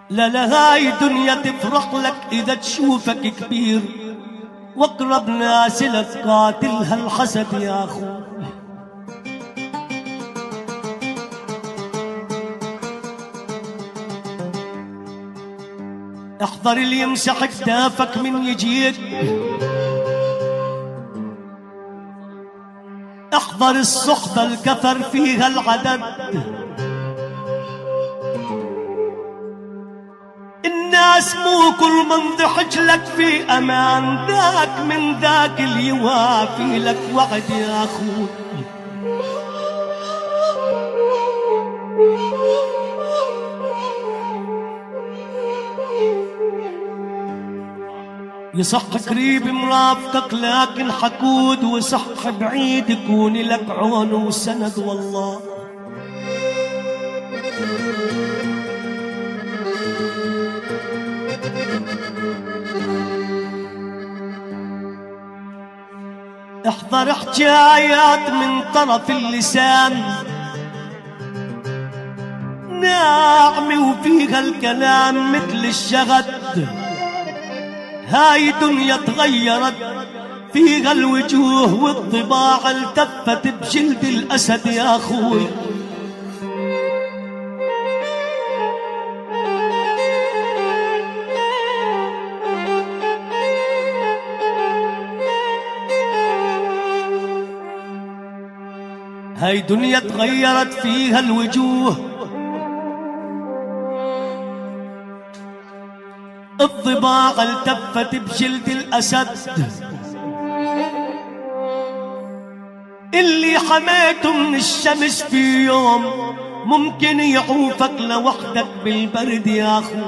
لا لا هاي دنيا تفرح لك إذا تشوفك كبير، واقرب ناس لك قاتلها الحسد يا أخو. احذر اللي يمسح كتافك من يجيك، احذر الصحبة الكثر فيها العدد. الناس مو كل من ضحك لك في امان، ذاك من ذاك اللي يوافي لك وعد يا اخوي. يصح قريب مرافقك لكن حقود، وصح بعيد يكون لك عون وسند والله. احذر حكايات من طرف اللسان ناعمة وفيها الكلام مثل الشغد. هاي دنيا تغيرت فيها الوجوه والطباع التفت بجلد الأسد يا أخوي. هاي دنيا تغيرت فيها الوجوه، الضباع التفت بجلد الأسد. اللي حميته من الشمس في يوم ممكن يعوفك لوحدك بالبرد يا أخو.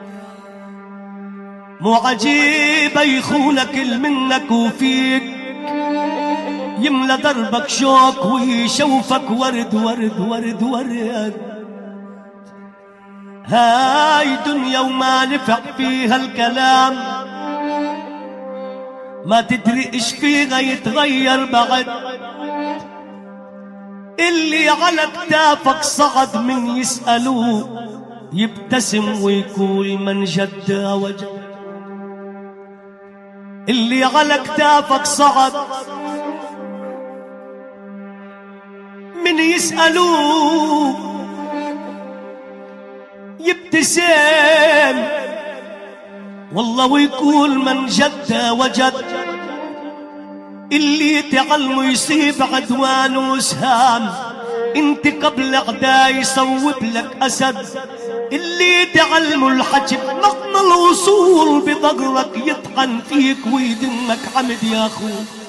مو عجيب يخونك منك وفيك، يملى دربك شوك ويشوفك ورد ورد ورد ورد. هاي دنيا وما نفع فيها الكلام، ما تدري ايش فيها يتغير بعد. اللي على كتافك صعد من يسألوه يبتسم ويقول من جد وجد. اللي على كتافك صعد من يسألوه يبتسم والله ويقول من جد وجد. اللي تعلمه يصيب عدوان وسهام، انت قبل اعداء يصوب لك اسد. اللي تعلمه الحجب نقم الوصول بضغرك يطعن فيك ويدمك عمد يا اخو.